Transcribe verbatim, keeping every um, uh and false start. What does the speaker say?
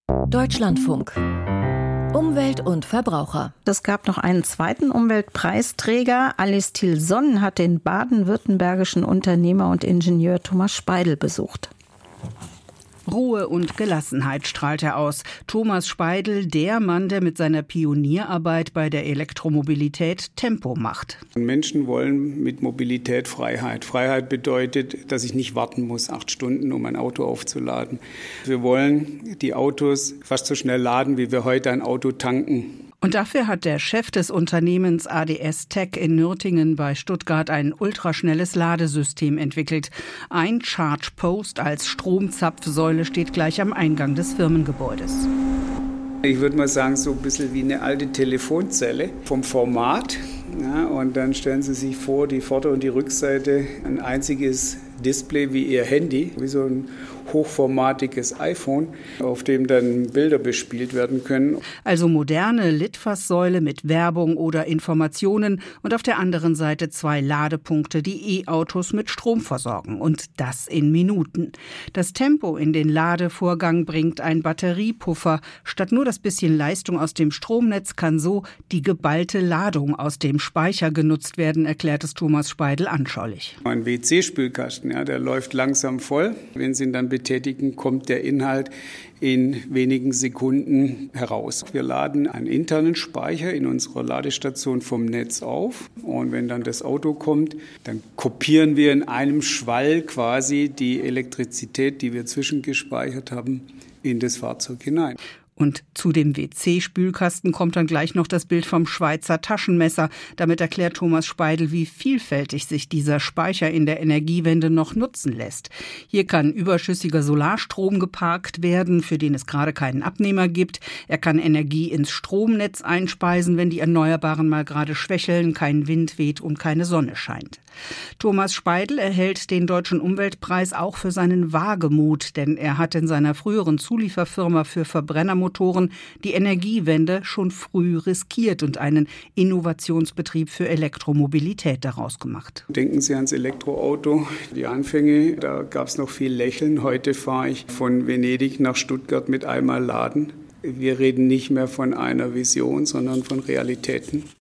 Deutschlandfunk. Umwelt und Verbraucher. Es gab noch einen zweiten Umweltpreisträger. Alice Tilson hat den baden-württembergischen Unternehmer und Ingenieur Thomas Speidel besucht. Ruhe und Gelassenheit strahlt er aus. Thomas Speidel, der Mann, der mit seiner Pionierarbeit bei der Elektromobilität Tempo macht. Menschen wollen mit Mobilität Freiheit. Freiheit bedeutet, dass ich nicht warten muss, acht Stunden, um ein Auto aufzuladen. Wir wollen die Autos fast so schnell laden, wie wir heute ein Auto tanken. Und dafür hat der Chef des Unternehmens A D S Tech in Nürtingen bei Stuttgart ein ultraschnelles Ladesystem entwickelt. Ein Charge Post als Stromzapfsäule steht gleich am Eingang des Firmengebäudes. Ich würde mal sagen, so ein bisschen wie eine alte Telefonzelle vom Format. Ja, und dann stellen Sie sich vor, die Vorder- und die Rückseite, ein einziges Display wie Ihr Handy, wie so ein hochformatiges iPhone, auf dem dann Bilder bespielt werden können. Also moderne Litfaßsäule mit Werbung oder Informationen und auf der anderen Seite zwei Ladepunkte, die E-Autos mit Strom versorgen. Und das in Minuten. Das Tempo in den Ladevorgang bringt ein Batteriepuffer. Statt nur das bisschen Leistung aus dem Stromnetz kann so die geballte Ladung aus dem Speicher genutzt werden, erklärt es Thomas Speidel anschaulich. Ein W C-Spülkasten, ja, der läuft langsam voll. Wenn Sie ihn dann betätigen, kommt der Inhalt in wenigen Sekunden heraus. Wir laden einen internen Speicher in unserer Ladestation vom Netz auf. Und wenn dann das Auto kommt, dann kopieren wir in einem Schwall quasi die Elektrizität, die wir zwischengespeichert haben, in das Fahrzeug hinein. Und zu dem W C-Spülkasten kommt dann gleich noch das Bild vom Schweizer Taschenmesser. Damit erklärt Thomas Speidel, wie vielfältig sich dieser Speicher in der Energiewende noch nutzen lässt. Hier kann überschüssiger Solarstrom geparkt werden, für den es gerade keinen Abnehmer gibt. Er kann Energie ins Stromnetz einspeisen, wenn die Erneuerbaren mal gerade schwächeln, kein Wind weht und keine Sonne scheint. Thomas Speidel erhält den Deutschen Umweltpreis auch für seinen Wagemut, denn er hat in seiner früheren Zulieferfirma für Verbrennermotoren die Energiewende schon früh riskiert und einen Innovationsbetrieb für Elektromobilität daraus gemacht. Denken Sie ans Elektroauto. Die Anfänge, da gab es noch viel Lächeln. Heute fahre ich von Venedig nach Stuttgart mit einmal laden. Wir reden nicht mehr von einer Vision, sondern von Realitäten.